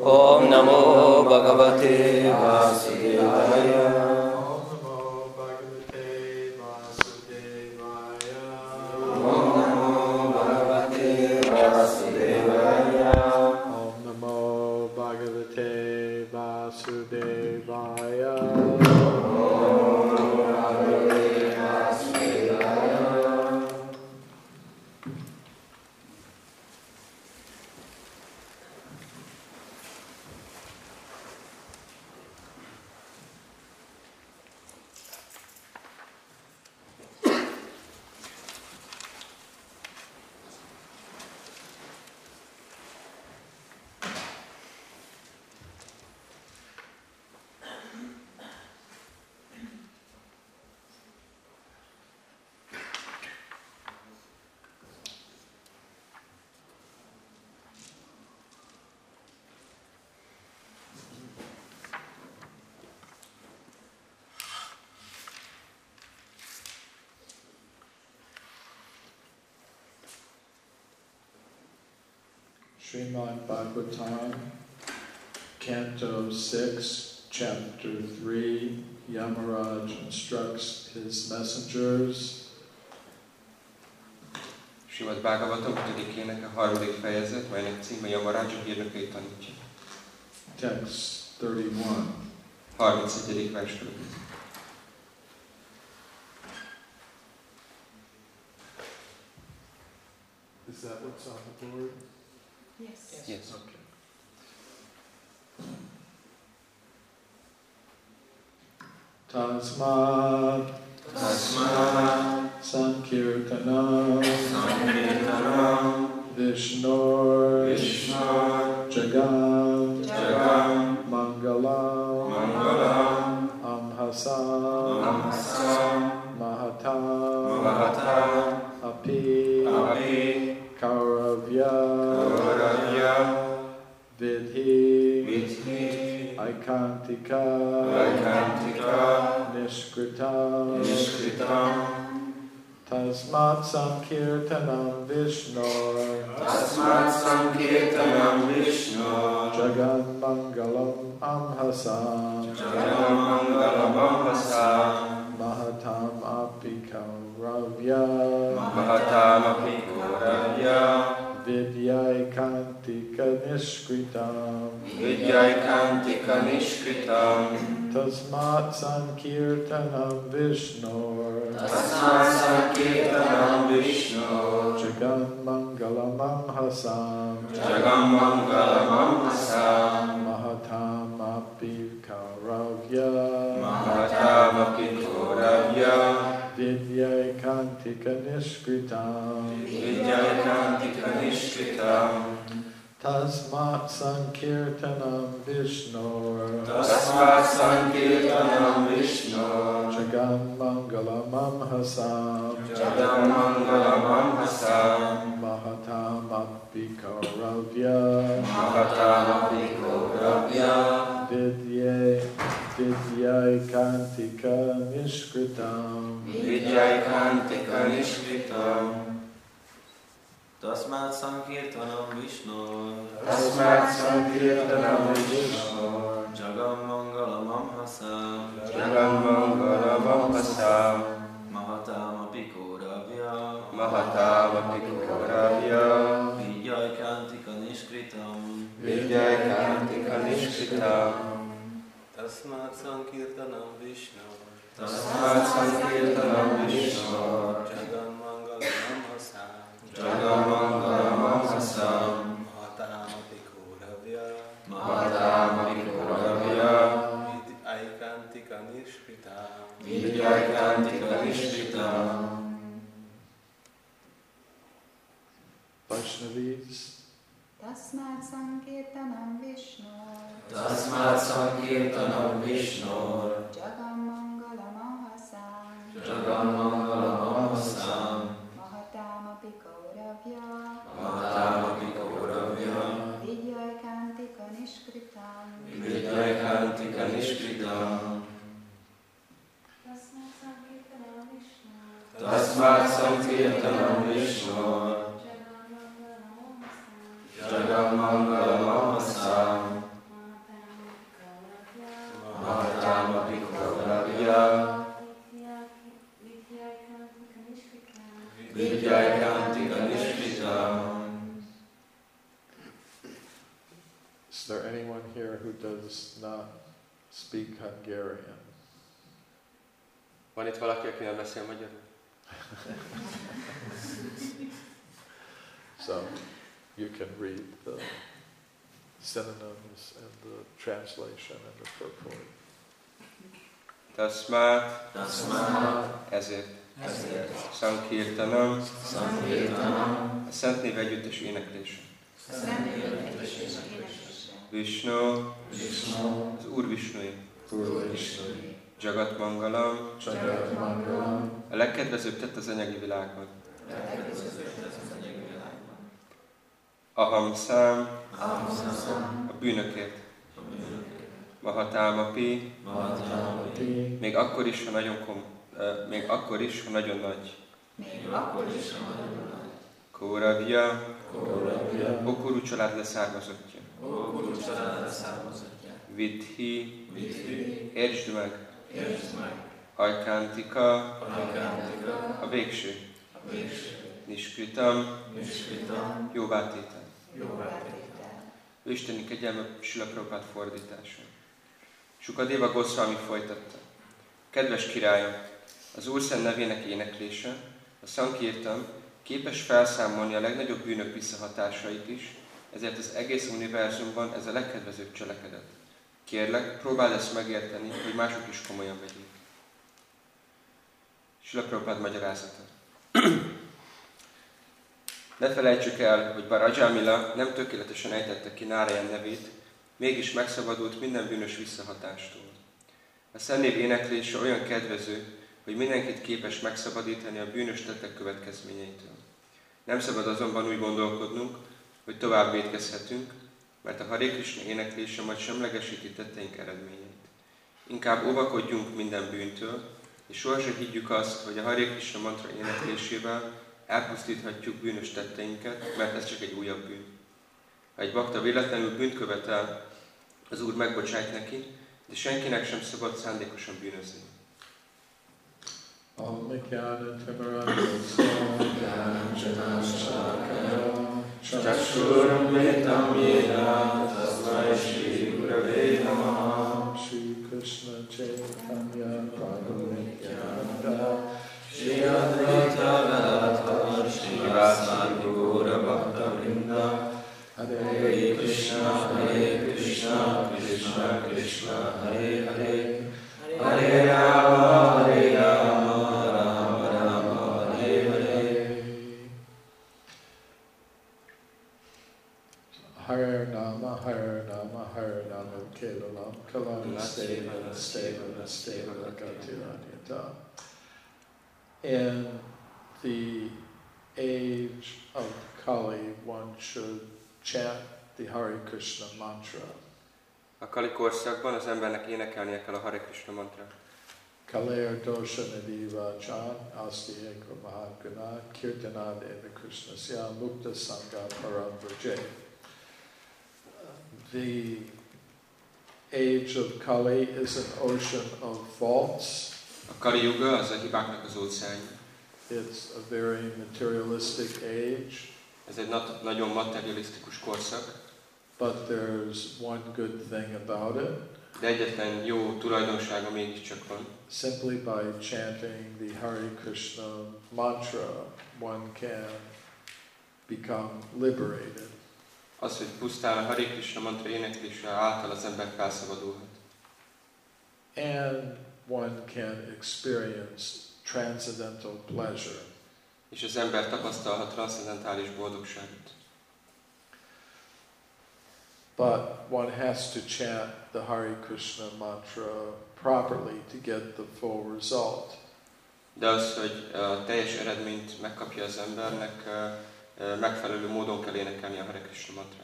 Om Namo Bhagavate Vasudevaya. Om Namo Bhagavate Vasudevaya. Om Namo Bhagavate Vasudevaya. Om Namo Bhagavate Vasudevaya. Srimad Bhagavatam, Canto 6, Chapter 3, Yamaraj instructs his messengers. Srimad Bhagavatam 5. a 3. fejezet, melynek címe Yamaraj hírnökét tanítja. Text 31. 31. verstől. Is that what's on the board? Yes. Yes. Okay. Tasmat Sankirtanam Vishnor Jagam Mangalam Amhasam Mahatam Api Kauravya Vidhi Aikantika Nishkritam Tasmat Sankirtanam Vishnu Jagan Mangalam Amhasam Mahatam Api Kauravya Vidyaikantika Nishkritam Tasmat Sankirtanam Vishnu Jagan Mangalam Amhasam Mahatam Api Kauravya Vidyaikantika Nishkritam Tasmat Sankirtanam Vishnu Jagan Mangalam Amhasam Mahatam Api Kauravya Vidyaikantika Nishkritam Tasmat Sankirtanam Vishnu Jagam Mangalam Amhasam Mahatam Api Kauravya Vidyaikantika Nishkritam Tasmat Sankirtanam Vishnu Jagam Mangalam Amhasam Mahatam Api Kauravya Vidyaikantika Nishkritam. Vaishnavis. Tasmat Sankirtanam Vishnu Jagam Mangalam Amhasam Mahatam Api Kauravya Vidyaikantika Nishkritam Tasmat Sankirtanam Vishnu Jagam Mangalam Amhasam Is there anyone here who does not speak Hungarian? Van itt valaki, aki nem beszél magyarul? So you can read the synonyms and the translation and the purport. Tasmát, ezért, Sankirtanam, a Szent Név együttes éneklése. Vishnu, az Úr Visnué. Jagat Mangalam, a legkedvezőbb tett az anyagi világban. Aham Szám, a bűnökért. Mahatámapi, még akkor is, ha nagyon nagy. Kóravya, Okurú család leszármazottja. Vidhi, értsd meg. Ajkántika, a végső. Niskritam, jóvátétel. Ő isteni kegyelme Srila Prabhupád fordítása. Sukadeva Goswami folytatta. Kedves királyom, az Úr Szent nevének éneklése, a Sankirtan képes felszámolni a legnagyobb bűnök visszahatásait is, ezért az egész univerzumban ez a legkedvezőbb cselekedet. Kérlek, próbáld ezt megérteni, hogy mások is komolyan vegyék. Srila Prabhupád magyarázata. Ne felejtsük el, hogy bár Ajamila nem tökéletesen ejtette ki Nárayan nevét, mégis megszabadult minden bűnös visszahatástól. A Szent Név éneklése olyan kedvező, hogy mindenkit képes megszabadítani a bűnös tettek következményeitől. Nem szabad azonban úgy gondolkodnunk, hogy tovább vétkezhetünk, mert a Hare Krishna éneklése majd semlegesíti tetteink eredményeit. Inkább óvakodjunk minden bűntől, és sohasem higgyük azt, hogy a Hare Krishna mantra éneklésével elpusztíthatjuk bűnös tetteinket, mert ez csak egy újabb bűn. Ha egy bakta véletlenül bűnt követel, az Úr megbocsájt neki, de senkinek sem szabad szándékosan bűnözni. Shri Krishna Chaitanya Prabhu Nityananda Shri Advaita Gadadhar Shri Vasadi Gaura Bhakta Vrinda Hare Krishna Krishna Krishna Hare Hare Hare Rama Rama Rama Hare Hare. Hare Nama Hare Nama Kevalam Kalam Steva Gatiranyata. In the age of Kali, one should chant the Hare Krishna mantra. A Kali korszakban az embernek énekelnie kell a Hare Krishna mantrát. Kaler dosha nadiva chan asti eko mahagana kirtanad eva Krishnasya mukta sangha param vrajay. The age of Kali is an ocean of faults. A Kali Yuga az a hibáknak az óceánja. It's a very materialistic age. Ez egy nagyon materialisztikus korszak. But there's one good thing about it. De egyetlen jó tulajdonsága mégiscsak van. Simply by chanting the Hare Krishna mantra, one can become liberated. Az, hogy pusztán a Hare Krishna mantra éneklése által az ember felszabadulhat. And one can experience transcendental pleasure. És az ember tapasztalhat transzendentális boldogságot. But one has to chant the Hare Krishna mantra properly to get the full result. De az, hogy a teljes eredményt megkapja az embernek, megfelelő módon kell énekelni a Hare Krishna mantrát.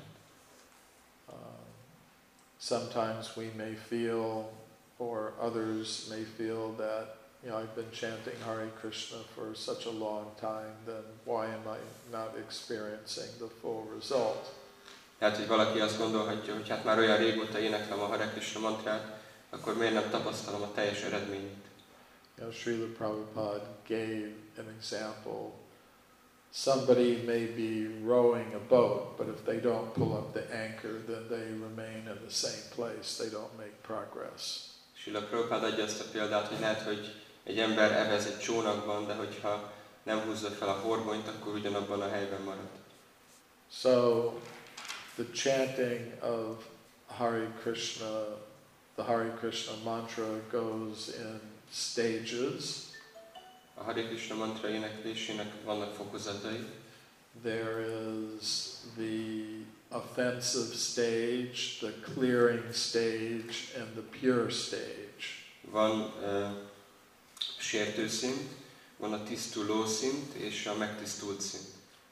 Sometimes we may feel, or others may feel that, I've been chanting Hare Krishna for such a long time, then why am I not experiencing the full result? Tehát, hogy valaki azt gondolhatja, hogy hát már olyan régóta éneklem a Hare Krishna mantrát, akkor miért nem tapasztalom a teljes eredményt? Srila Prabhupada gave an example Somebody may be rowing a boat, but if they don't pull up the anchor, then they remain in the same place. They don't make progress. Srila Prabhupád adja azt a példát, hogy lehet, hogy egy ember evez egy csónakban, de hogyha nem húzza fel a horgonyt, akkor ugyanabban a helyben marad. So, the chanting of Hare Krishna, the Hare Krishna mantra goes in stages. A Hare Krishna mantra éneklésének vannak fokozatai. There is the offensive stage, the clearing stage, and the pure stage. Van sértő szint, van a tisztuló szint és a megtisztult szint.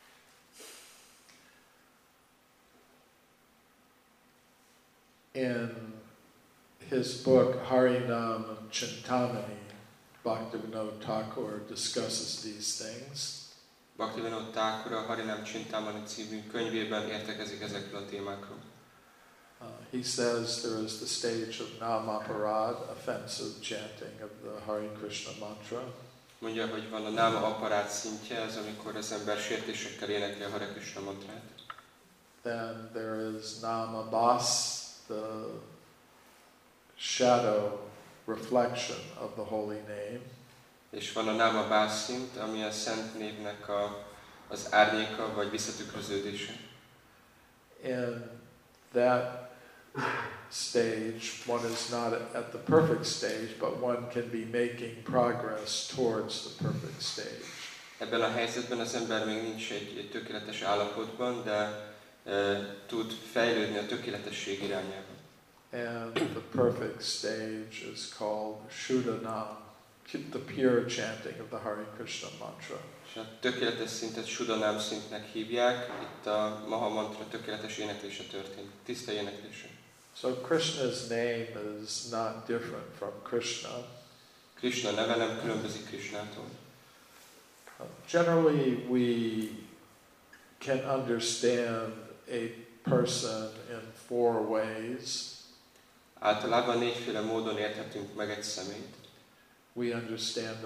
In his book Harinam Chintamani, Bhaktivinoda Thakur discusses these things. Bhaktivinoda Thakur a Harinam Chintamani című könyvében értekezik ezekről a témákról. He says there is the stage of Namaparad, offensive chanting of the Hare Krishna mantra. Mondja, hogy van a náma aparát szintje, ez amikor az ember sértésekkel énekli a Hare Krishna mantrát. Then there is Nama Bas, the shadow reflection of the holy name. És van a náma bás szint, ami a szent névnek az árnyéka vagy visszatükröződése. In that stage, one is not at the perfect stage, but one can be making progress towards the perfect stage. Ebben a helyzetben az ember még nincs egy tökéletes állapotban, de tud fejlődni a tökéletesség irányába. And the perfect stage is called Shuddhanam, the pure chanting of the Hare Krishna mantra. És a tökéletes szintet Shuddhanam szintnek hívják, itt a Maha mantra tökéletes éneklése történik, tiszta éneklése. So Krishna's name is not different from Krishna. Krishna neve nem különbözik Krishnától. Generally we can understand a person in 4 ways. Általában 4-féle módon érthetünk meg egy személyt. We understand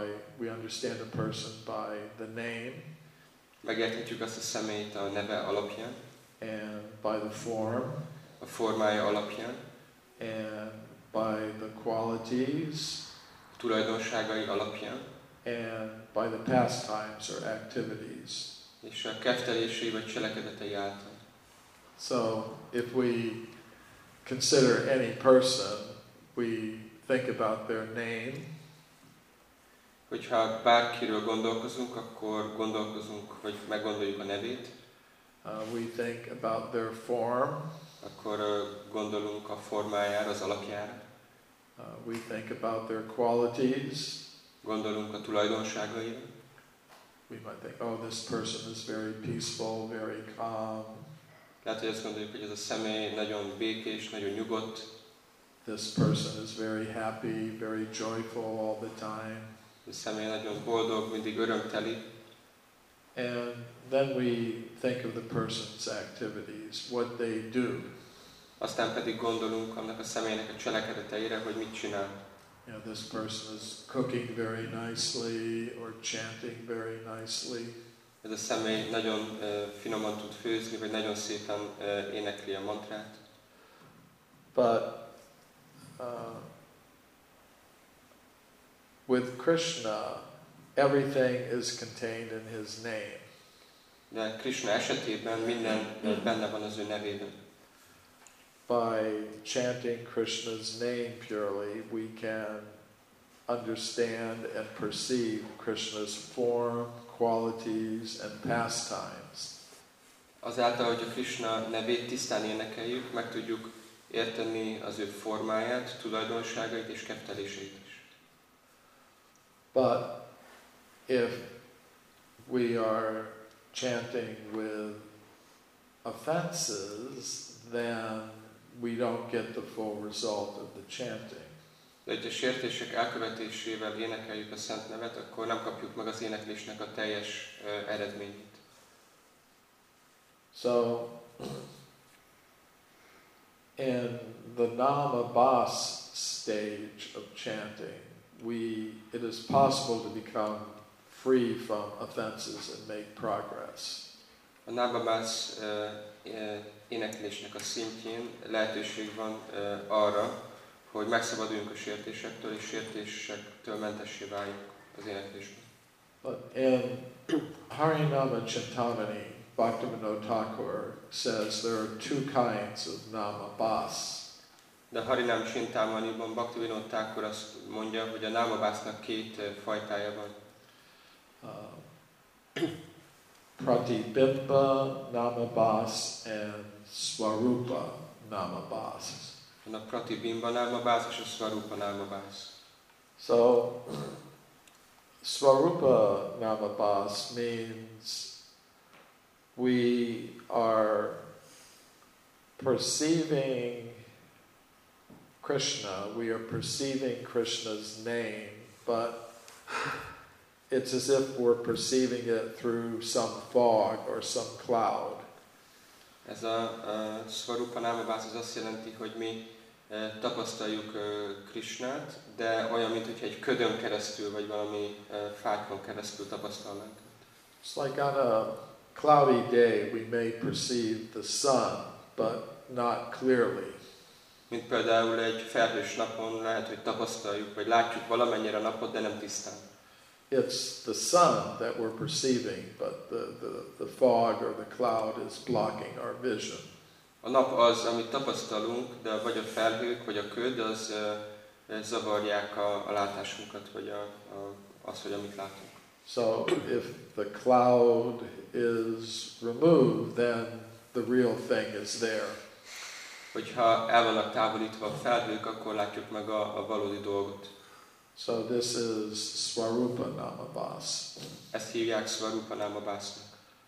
a person by the name Megérthetjük azt a személyt a neve alapján, and by the form a formája alapján, and by the qualities a tulajdonságai alapján, and by the pastimes or activities. és a kettelései vagy cselekedetei által. So if we consider any person, we think about their name. Hogyha bárkiről gondolkozunk, akkor gondolkozunk, vagy meggondoljuk a nevét. We think about their form. Akkor gondolunk a formájára, az alapjára. We think about their qualities. Gondolunk a tulajdonságaira. We might think, oh, this person is very peaceful, very calm. Lehet, hogy azt gondoljuk, hogy ez a személy nagyon békés, nagyon nyugodt. This person is very happy, very joyful all the time. Ez a személy nagyon boldog, mindig örömteli. And then we think of the person's activities, what they do. Aztán pedig gondolunk annak a személynek a cselekedeteire, hogy mit csinál. You know, this person is cooking very nicely or chanting very nicely. Ez a személy nagyon finoman tud főzni, vagy nagyon szépen énekli a mantrát. But with Krishna, everything is contained in his name. De Krishna esetében minden benne van az ő nevében. By chanting Krishna's name purely, we can understand and perceive Krishna's form, qualities, and pastimes. Azáltal, hogy a Krishna nevét tisztán énekeljük, meg tudjuk érteni az ő formáját, tulajdonságait és ketteléseit is. But if we are chanting with offenses, then we don't get the full result of the chanting. De hogyha sértések elkövetésével énekeljük a szent nevet, akkor nem kapjuk meg az éneklésnek a teljes eredményét. So, in the Nama Bas stage of chanting, it is possible to become free from offenses and make progress. A nábabász éneklésnek a szintjén lehetőség van arra, hogy megszabaduljunk a sértésektől, és sértésektől mentessé váljunk az éneklésben. But in Harinama Chintamani, Bhaktivinoda Thakur says there are two kinds of namabas. De a Harinam Chintamaniban Bhaktivinoda Thakur azt mondja, hogy a námabásznak két fajtája van. Pratibimba namabas and Swarupa namabas. Van a Pratibimba námabász és a Swarupa námabász. So, Swarupa namabas means we are perceiving Krishna, we are perceiving Krishna's name, but it's as if we're perceiving it through some fog or some cloud. Ez a Swarupa námabász az azt jelenti, hogy mi tapasztaljuk Krishnát, de olyan, mintha egy ködön keresztül, vagy valami fákon keresztül tapasztalnánk. It's like on a cloudy day we may perceive the sun, but not clearly. Mint például egy felhős napon lehet, hogy tapasztaljuk, vagy látjuk valamennyire a napot, de nem tisztán. It's the sun that we're perceiving, but the fog or the cloud is blocking our vision. A nap az, amit tapasztalunk, de vagy a felhők, vagy a köd, az zavarják a látásunkat, vagy az, hogy amit látunk. So if the cloud is removed, then the real thing is there. Hogyha el vannak távolítva a felhők, akkor látjuk meg a valódi dolgot. So this is Swarupa namabas. Ezt hívják Swarupa námabásznak.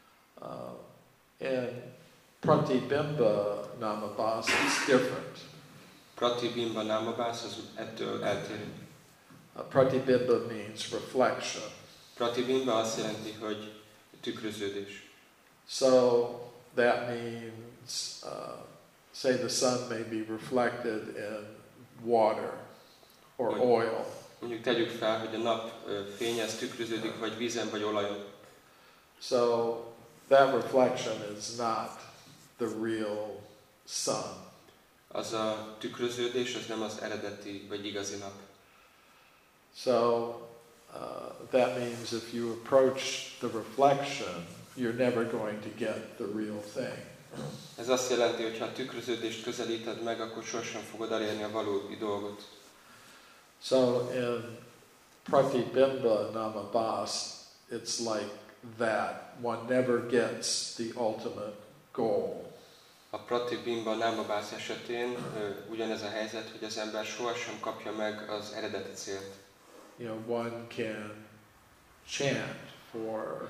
In Pratibimba namabas, it's different. Pratibimba námabász az ettől eltérő. Pratibimba means reflection. Pratibimba azt jelenti, hogy tükröződés. So that means, say the sun may be reflected in water or oil. Mondjuk tegyük fel, hogy a nap fénye az tükröződik, vagy vízen, vagy olajon. So that reflection is not the real sun. Az a tükröződés, az nem az eredeti, vagy igazi nap. So that means if you approach the reflection, you're never going to get the real thing. Ez azt jelenti, hogy ha a tükröződést közelíted meg, akkor sosem fogod elérni a valódi dolgot. So in Pratibimba namabas, it's like that. One never gets the ultimate goal. A Pratibimba námabász esetén ugyanez a helyzet, hogy az ember sohasem kapja meg az eredeti célt. You know, one can chant for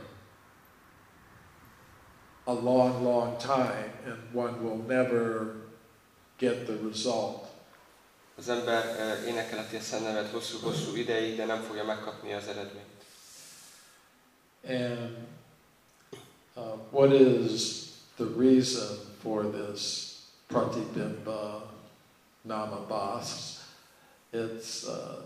a long, long time, and one will never get the result. Az ember énekelheti a Szentnevet hosszú-hosszú ideig, de nem fogja megkapni az eredményt. And what is the reason for this Pratibimba namabas? It's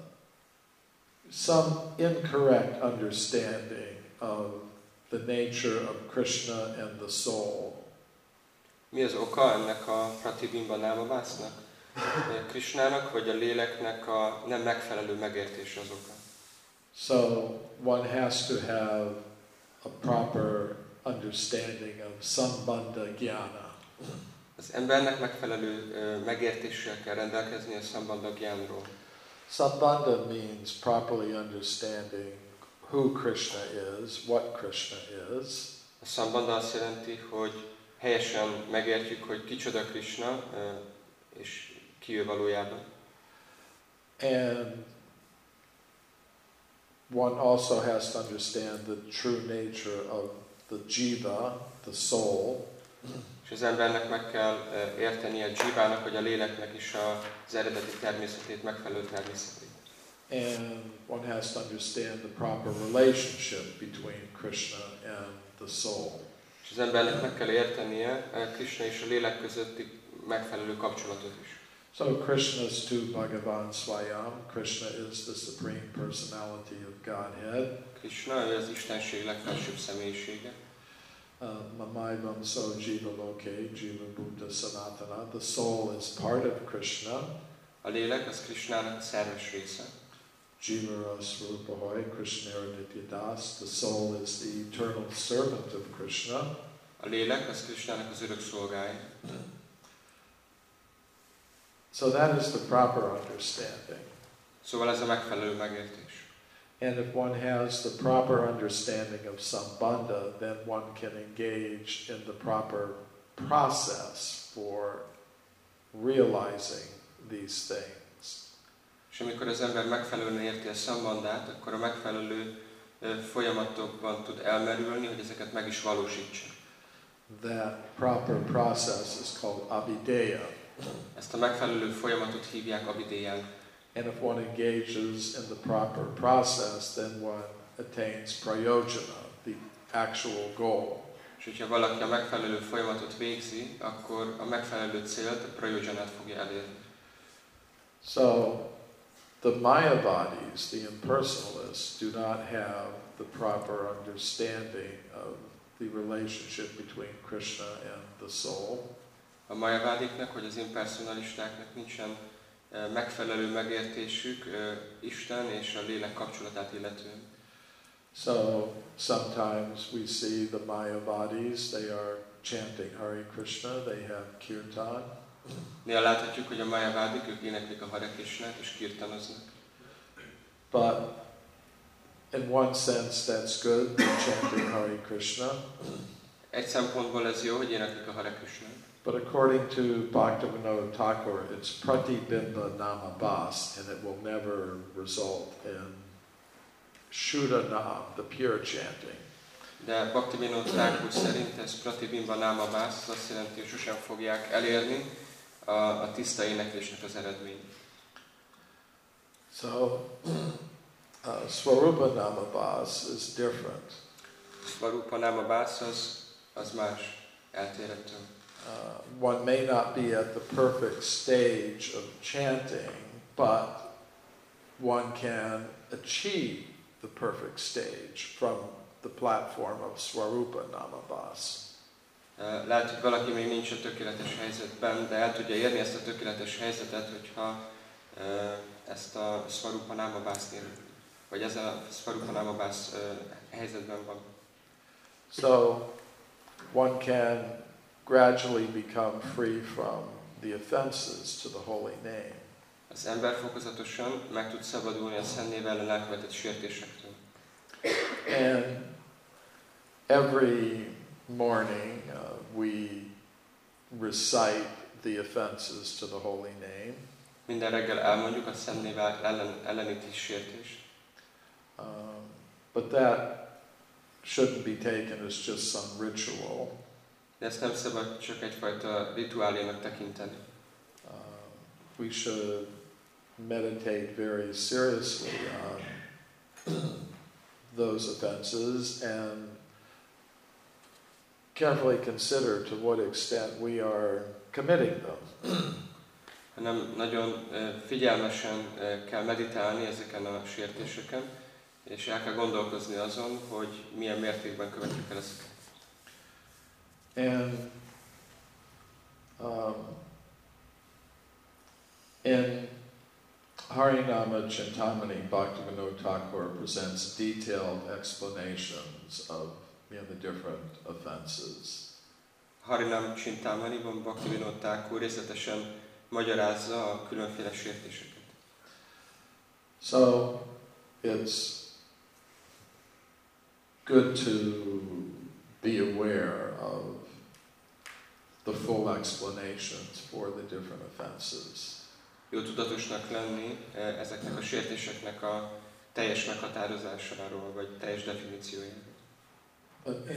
some incorrect understanding of the nature of Krishna and the soul. Mi az oka ennek a Pratibimba námabásznak? Krishnának vagy a léleknek a nem megfelelő megértése az oka. So one has to have a proper understanding of Sambandha Jnana. Az embernek megfelelő megértéssel kell rendelkezni a Sambandha Gyánról. Sambandha means properly understanding who Krishna is, what Krishna is. A Sambandha azt jelenti, hogy helyesen megértjük, hogy kicsoda Krishna, és ki ő valójában. And one also has to understand the true nature of the jiva, the soul. És az embernek meg kell érteni a jivának, vagy a léleknek is az eredeti természetét, megfelelő természetét. And one has to understand the proper relationship between Krishna and the soul. És az embernek meg kell értenie Krishna és a lélek közötti megfelelő kapcsolatot is. So Krishna's to Bhagavan Swayam. Krishna is the Supreme Personality of Godhead. Krishna, ő az Istenség legfelsőbb személyisége. Mamaivam so jiva loke, jiva buddha sanatana. The soul is part of Krishna. A lélek az Krishnának a szerves része. Jiva Rasrupahoy, Krishna Nityadas. The soul is the eternal servant of Krishna. A lélek az Krishnának az örök szolgája. So that is the proper understanding. Szóval ez a megfelelő megértés. And if one has the proper understanding of Sambandha, then one can engage in the proper process for realizing these things. És amikor az ember megfelelően érti a szambandát, akkor a megfelelő folyamatokban tud elmerülni, hogy ezeket meg is valósítsa. That proper process is called Abhideya. Ezt a megfelelő folyamatot hívják abidéjának. And if one engages in the proper process, then one attains prayojana, the actual goal. És hogyha valaki a megfelelő folyamatot végzi, akkor a megfelelő célt, a prayojanát fogja elérni. So, the Mayavadis, the impersonalists, do not have the proper understanding of the relationship between Krishna and the soul. A mayavádiknak, vagy az impersonalistáknak nincsen megfelelő megértésük Isten és a lélek kapcsolatát illetően. So sometimes we see the Mayavadis, they are chanting Hare Krishna, they have kirtan. Néha láthatjuk, hogy a mayavádik, ők éneklik a Hare Krishnát és kirtanoznak. But in one sense that's good, they're chanting Hare Krishna. Egy szempontból ez jó, hogy éneklik a Hare Krishnát. But according to Bhaktivinoda Thakur, it's pratibimba namabhas, and it will never result in Shuddhanam, the pure chanting. De Bhaktivinoda Thakur szerint ez pratibimba namabhas, azt jelenti, hogy sosem fogják elérni a tiszta éneklésnek az eredményt. So, Swarupa namabhas is different. Svarupa namabhas az más, eltérhető. One may not be at the perfect stage of chanting, but one can achieve the perfect stage from the platform of Swarupa namabhas. Lehet, hogy valaki még nincs a tökéletes helyzetben, de el tudja érni ezt a tökéletes helyzetet, hogyha ezt a Svarupa namabhasnél, vagy ezen a Svarupa namabhas helyzetben van. So one can gradually become free from the offenses to the holy name. Az ember fokozatosan meg tud szabadulni a Szent Név ellen elkövetett sértésektől. And every morning we recite the offenses to the holy name. Minden reggel elmondjuk a Szent Név elleni sértést. But that shouldn't be taken as just some ritual. De ezt nem szabad csak egyfajta rituálénak tekinteni. We should meditate very seriously on those offenses and carefully consider to what extent we are committing them. Hanem nagyon figyelmesen kell meditálni ezeken a sértéseken, és el kell gondolkozni azon, hogy milyen mértékben követjük el ezeket. And in Harinama Chintamani, Bhaktivinoda Thakur presents detailed explanations of the different offenses. Harinam Chintamaniban Bhaktivinoda Thakur részletesen magyarázza a különféle sértéseket. So it's good to be aware of the full explanations for the different offenses. Jó tudatosnak lenni ezeknek a sértéseknek a teljes meghatározásáról, vagy teljes definíciójáról. But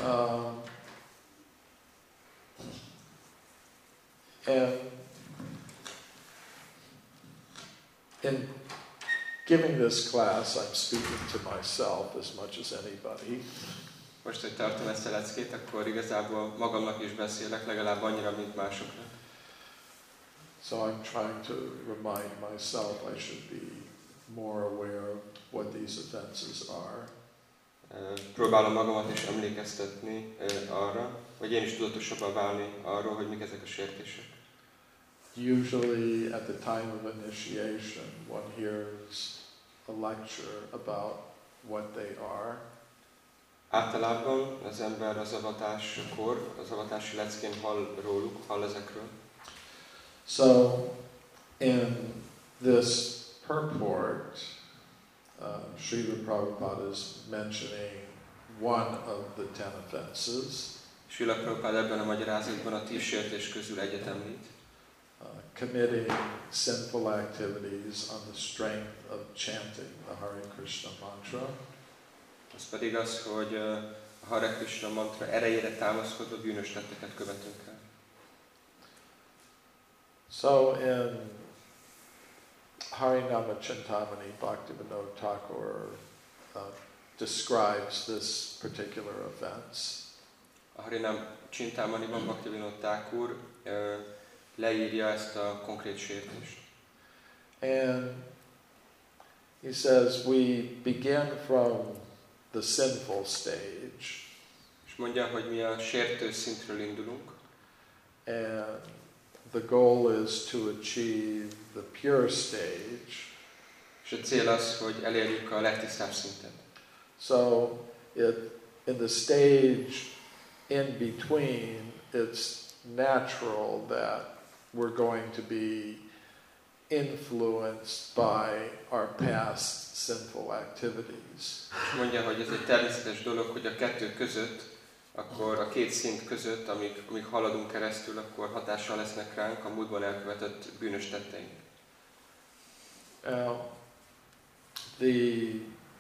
in giving this class, I'm speaking to myself as much as anybody. Most, hogy tartom ezt a leckét, akkor igazából magamnak is beszélek, legalább annyira, mint másoknak. So I'm trying to remind myself I should be more aware of what these offenses are. Próbálom magamat is emlékeztetni arra, vagy én is tudatosabbá válni arról, hogy mik ezek a sértések. Usually at the time of initiation, one hears a lecture about what they are. Általában az ember az avatáskor, az avatási leckén hall róluk, hall ezekről. So in this purport, Srila Prabhupada is mentioning one of the 10 offenses. Srila Prabhupada ebben a magyarázatban a 10 sértés közül egyet említ. Committing sinful activities on the strength of chanting the Hare Krishna mantra. Az pedig az, hogy a Hare Krishna mantra erejére támaszkodva bűnös tetteket követünk el. So in Harinama Chintamani, Bhaktivinoda Thakur describes this particular offense. A Harinam Chintamaniban Bhaktivinoda Thakur leírja ezt a konkrét sértést. And he says we begin from the sinful stage. És mondja, hogy mi a sértő szintről indulunk. And the goal is to achieve the pure stage. És a cél az, hogy elérjük a legtisztább szintet. So in the stage in between, it's natural that we're going to be influenced by our past sinful activities. És mondja, hogy ez egy természetes dolog, hogy a kettő között, akkor a két szint között, amíg haladunk keresztül, akkor hatással lesznek ránk a múltban elkövetett bűnös tetteink. The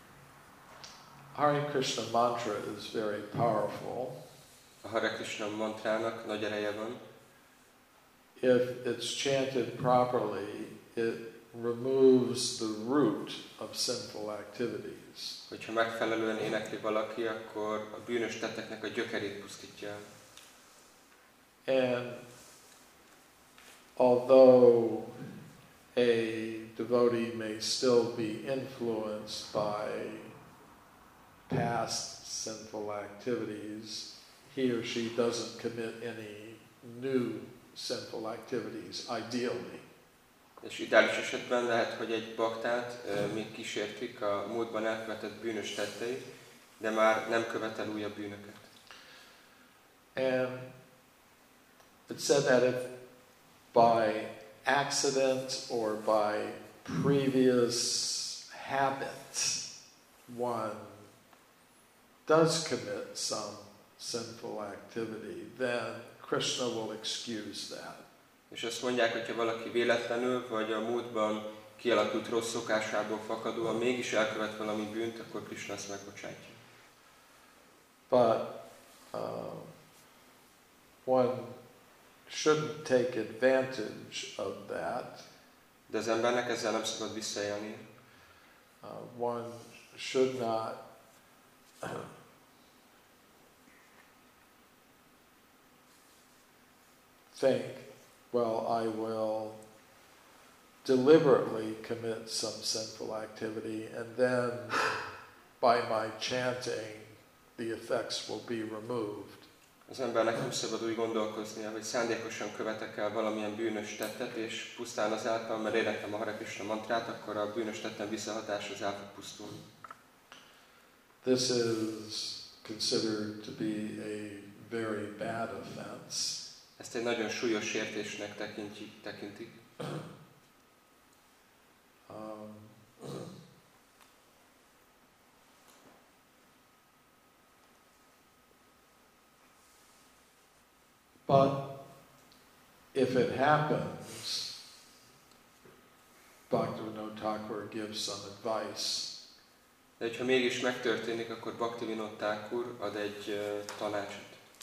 Hare Krishna mantra is very powerful. A Hare Krishna mantrának nagy ereje van. If it's chanted properly, it removes the root of sinful activities. Hogyha megfelelően énekli valaki, akkor a bűnös tetteknek a gyökerét pusztítja el. And although a devotee may still be influenced by past sinful activities, he or she doesn't commit any new sinful activities, ideally. És ideális esetben lehet, hogy egy baktát még kísértik a múltban elkövetett bűnös tetteit, de már nem követel újabb bűnöket. And it said that if by accident or by previous habit one does commit some sinful activity, then Krishna will excuse that. És azt mondják, hogyha valaki véletlenül, vagy a múltban kialakult rossz szokásából fakadóan mégis elkövet valami bűnt, akkor Krishna azt megbocsátja. But one shouldn't take advantage of that. De az embernek ezzel nem szabad visszaélni. One should not think, well, I will deliberately commit some sinful activity and then by my chanting the effects will be removed. Az embernek nem szabad úgy gondolkoznia, hogy szándékosan követek el valamilyen bűnös tettet, és pusztán azáltal, mert éneklem a Hare Krishna mantrát, akkor a bűnös tettem visszahatás az el fog pusztulni. This is considered to be a very bad offense. Ezt egy nagyon súlyos sértésnek tekintik. But if it happens, Bhaktivinoda Thakur gives some advice. De hogyha mégis megtörténik, akkor Bhaktivinoda Thakur ad egy tanácsot.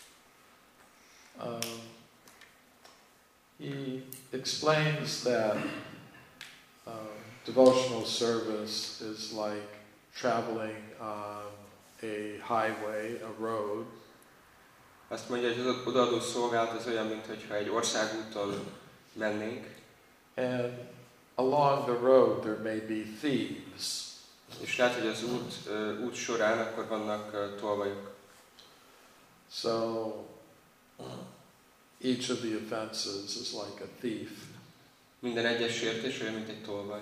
He explains that devotional service is like traveling on a highway, a road. Azt mondja, hogy az odaadó szolgálat az olyan, mintha egy országúton mennénk. And along the road there may be thieves. És lehet, hogy az út során akkor vannak tolvajok. So each of the offenses is like a thief. Minden egyes sértés olyan, mint egy tolvaj.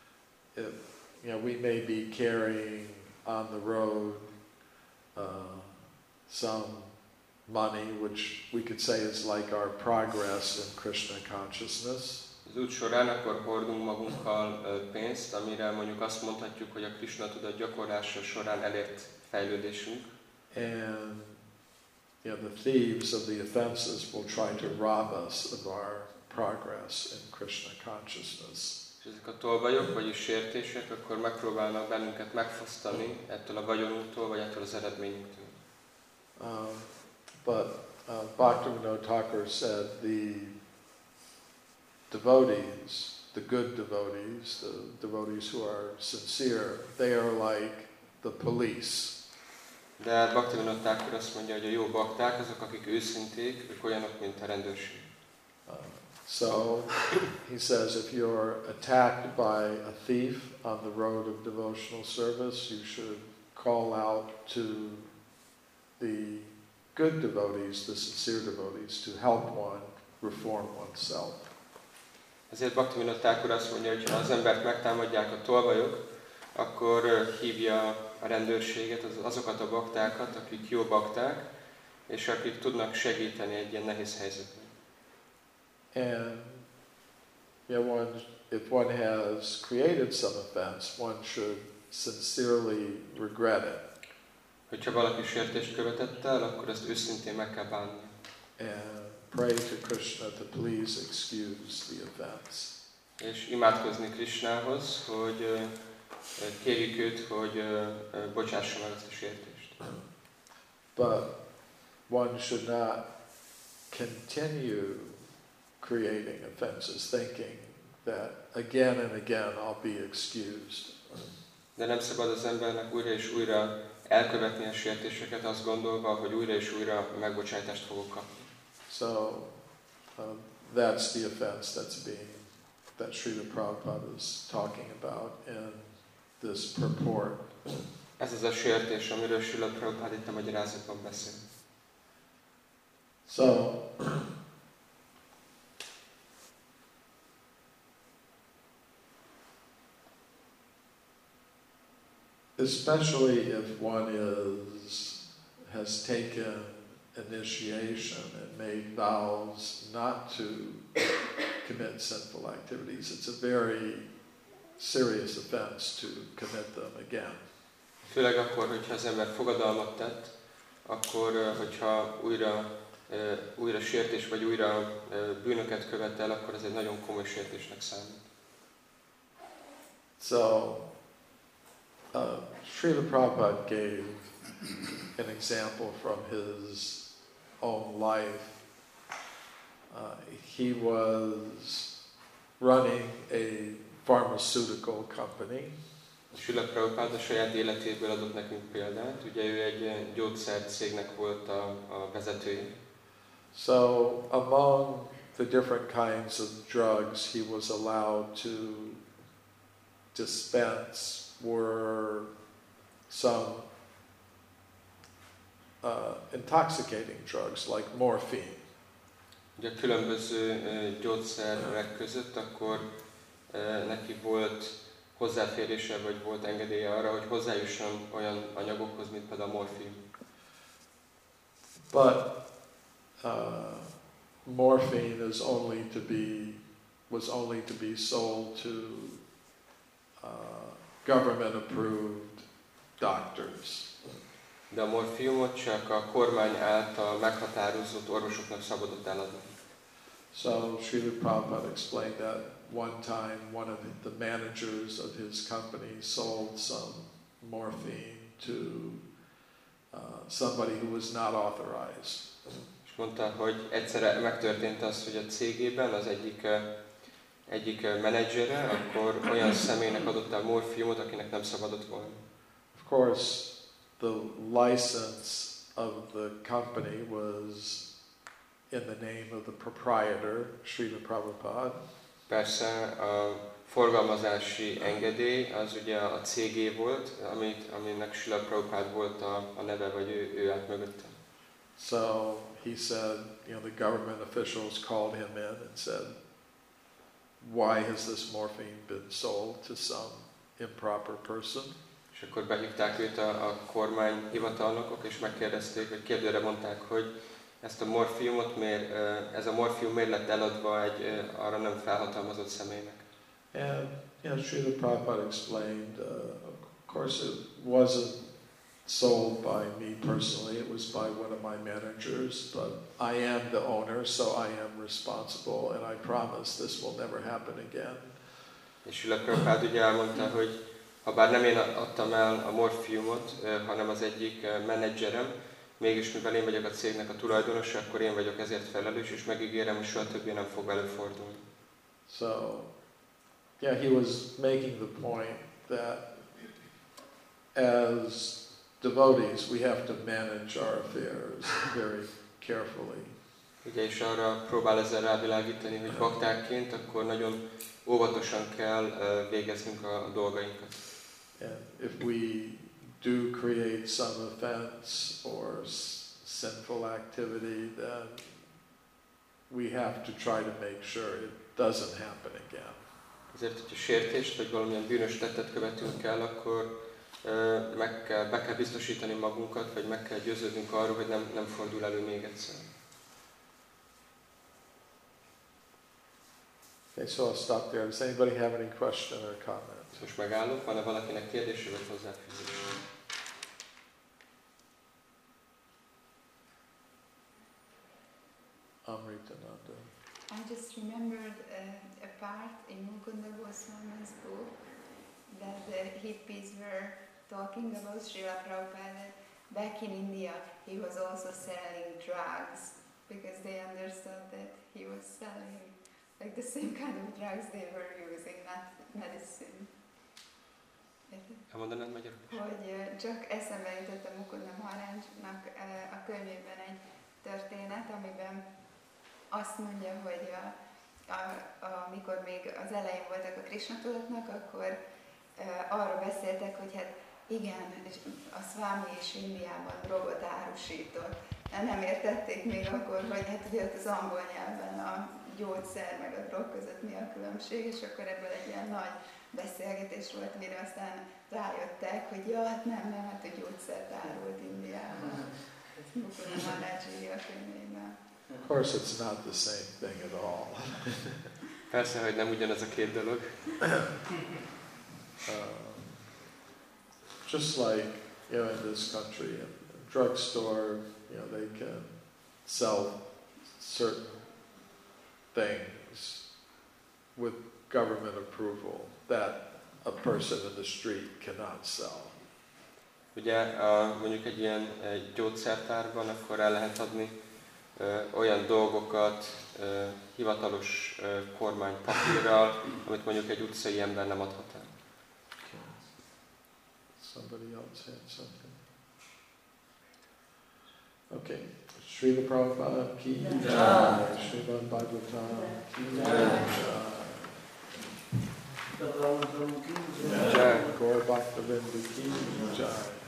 We may be carrying on the road some money, which we could say is like our progress in Krishna consciousness. Az út során akkor hordunk magunkkal pénzt, amire mondjuk azt mondhatjuk, hogy a Krishna tudat gyakorlása során elért fejlődésünk. And the thieves of the offenses will try to rob us of our progress in Krishna consciousness. És ezek a tolvajok, vagyis sértések, akkor megpróbálnak bennünket megfosztani ettől a vagyonunktól, vagy ettől az eredményünktől. But Bhaktivinoda Thakur said the devotees, the good devotees, the devotees who are sincere, they are like the police. De Bhaktivinoda Thakur azt mondja, hogy a jó bakták, azok, akik őszinték, ők olyanok, mint a rendőrség. So he says if you're attacked by a thief on the road of devotional service, you should call out to the good devotees, the sincere devotees, to help one reform oneself. Ezért Bhaktivinoda Thakur azt mondja, hogy ha az embert megtámadják a tolvajok, akkor hívja a rendőrséget, azokat a baktákat, akik jó bakták, és akik tudnak segíteni egy ilyen nehéz helyzetben. And if one has created some offense, one should sincerely regret it. Hogyha valaki sértést követett el, akkor ezt őszintén meg kell bánni. And pray to Krishna to please excuse the offense. És imádkozni Krishnához, hogy kérjük őt, hogy bocsássa meg ezt a sértést. But one should not continue creating offenses, thinking that again and again I'll be excused. De nem szabad az embernek újra és újra elkövetni a sértéseket, azt gondolva, hogy újra és újra megbocsátást fogok kapni. So that's the offense that Srila Prabhupada is talking about in this purport. Ez az a sértés, amiről Srila Prabhupada itt a magyarázatban beszél. So especially if one has taken initiation and made vows not to commit sinful activities, it's a very serious offense to commit them again. Főleg akkor, hogyha az ember fogadalmat tett, akkor, hogyha újra sértés vagy újra bűnöket követel, akkor ez egy nagyon komoly sértésnek számít. So, Srila Prabhupada gave an example from his own life. He was running a pharmaceutical company. Srila Prabhupada a saját életéből adott nekünk példát. Ugye ő egy gyógyszercégnek volt a vezetője. So, among the different kinds of drugs he was allowed to dispense were some intoxicating drugs like morphine. Ugye a különböző gyógyszerek között akkor neki volt hozzáférése, vagy volt engedélye arra, hogy hozzájusson olyan anyagokhoz, mint például a morfin. But morphine was only to be sold to government-approved doctors. De a morfiumot csak a kormány által meghatározott orvosoknak szabadott eladni. So Srila Prabhupada explained that one time one of the managers of his company sold some morphine to somebody who was not authorized. És mondta, hogy egyszer megtörtént az, hogy a cégében az egyik menedzsere akkor olyan személynek adott el morfiumot, akinek nem szabadott volna. Of course, the license of the company was in the name of the proprietor, Srila Prabhupada. Persze a forgalmazási engedély az ugye a cégé volt, aminek Srila Prabhupád volt a neve, vagy ő állt mögötte. So he said, the government officials called him in and said, why has this morphine been sold to some improper person? És akkor behívták őt a kormány hivatalnokok, és megkérdezték, vagy kérdőre mondták, hogy ezt a morfiumot ez a morfium miért lett eladva egy arra nem felhatalmazott személynek. And Srila Prabhupada explained, of course it wasn't sold by me personally, it was by one of my managers, but I am the owner, so I am responsible, and I promise this will never happen again. És Srila Prabhupada ugye elmondta, hogy ha bár nem én adtam el a morfiumot, hanem az egyik menedzserem, mégis mivel én vagyok a cégnek a tulajdonosa, akkor én vagyok ezért felelős, és megígérem, hogy soha többé nem fog előfordulni. So, yeah, he was making the point that as devotees we have to manage our affairs very carefully. Ugye és arra próbál ezzel rávilágítani, hogy baktákként akkor nagyon óvatosan kell végeznünk a dolgainkat. And if we do create some offense or sinful activity, then we have to try to make sure it doesn't happen again. Ezért, hogyha sértést vagy valamilyen bűnös tettet követünk el, akkor be kell biztosítani magunkat, vagy meg kell győződnünk arról, hogy nem fordul elő még egyszer. Okay, so I'll stop there. Does anybody have any question or comment? Most megállok, van-e valakinek kérdése vagy hozzáfűzése? Amritananda. I just remembered a part in Mukunda Goswami's book that the hippies were talking about Srila Prabhupada. Back in India, he was also selling drugs because they understood that he was selling like the same kind of drugs they were using, not medicine. Elmondanád magyarul? Hogy csak eszembe jutott a Mukunda Maharajnak a könyvében egy történet, amiben azt mondja, hogy amikor még az elején voltak a Krishna tudatnak, akkor arról beszéltek, hogy hát igen, a Swami is Indiában drogot árusított. Nem értették még akkor, hogy hát ugye ott az angol nyelven a gyógyszer meg a drog között mi a különbség, és akkor ebből egy ilyen nagy beszélgetés volt, mire aztán rájöttek, hogy ja, hát nem, hát a gyógyszert árult Indiában. Mukunda Maharaj a könyvében. Of course, it's not the same thing at all. Persze, hogy nem ugyanaz a két dolog. Just like in this country, in a drugstore, they can sell certain things with government approval that a person in the street cannot sell. Ugye mondjuk egy ilyen gyógyszertárban akkor el lehet adni olyan dolgokat hivatalos kormánypapírral, amit mondjuk egy utcai ember nem adhat el. Somebody else had something. Okay. Srila Prabhupada ki jai. Srimad Bhagavatam ki jai. Gaur Bhaktivinoda ki jai.